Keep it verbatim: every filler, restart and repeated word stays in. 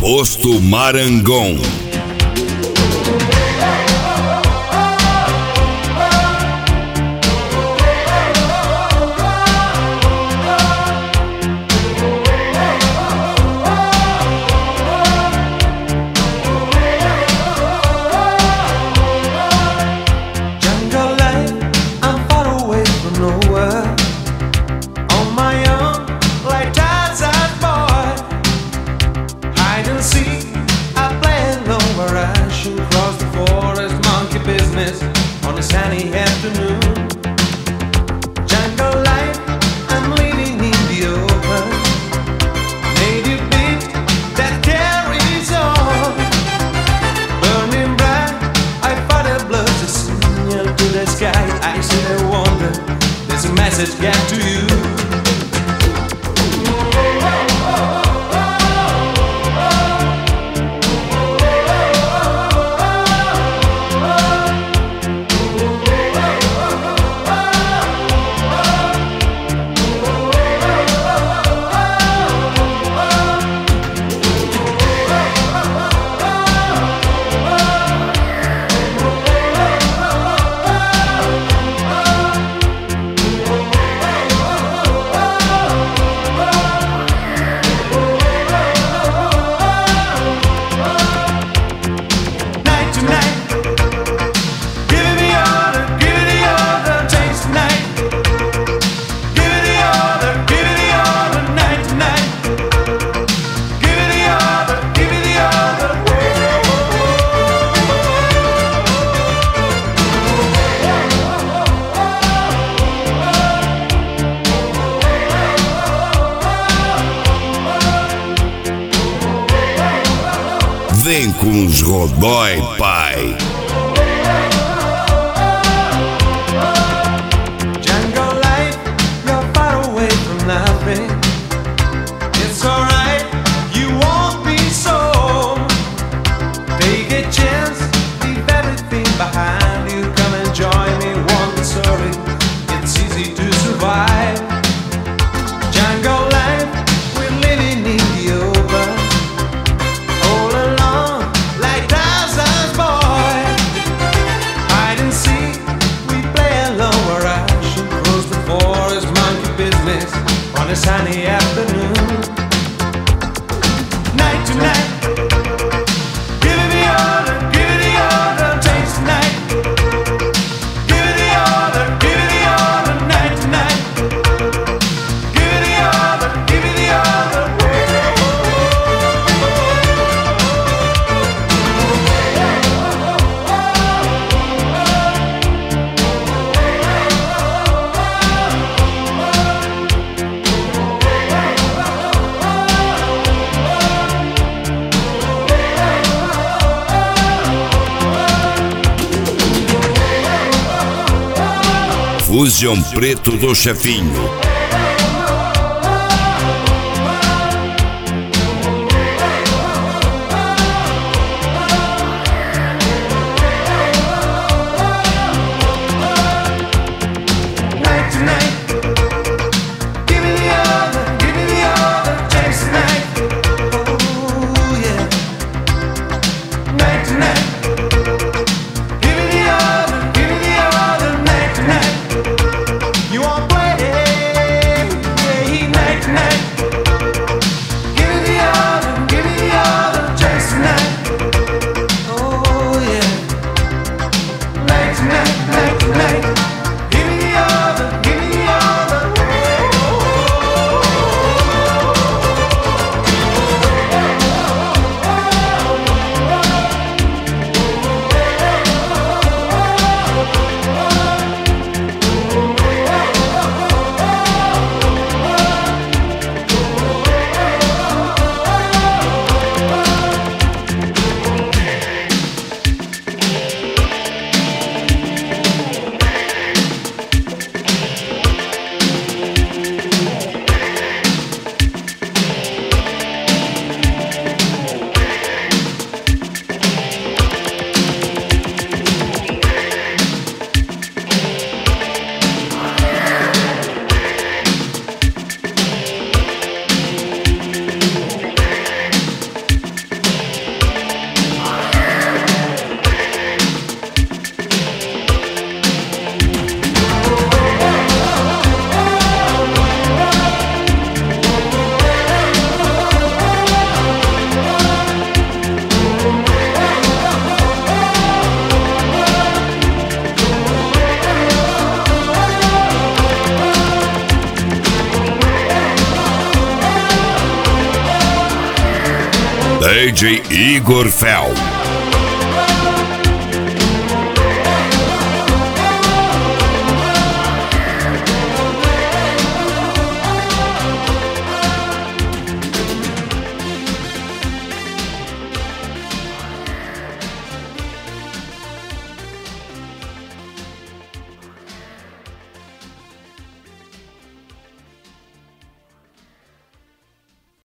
Posto Marangon. Get to you. Vem com os Rodói, pai. Jungle life, you're far away from nothing. It's alright, you won't be so. Take a chance, leave everything behind you. Come and join me, want the story. It's easy to survive. Jungle life, we're living in the open. On a sunny afternoon, night to night, give it the order, give it the order, taste tonight. Give it the order, give it the order, night to night. Give it the order, give it the order. Fusion Preto do Chefinho. You won't play D J Igor Fel.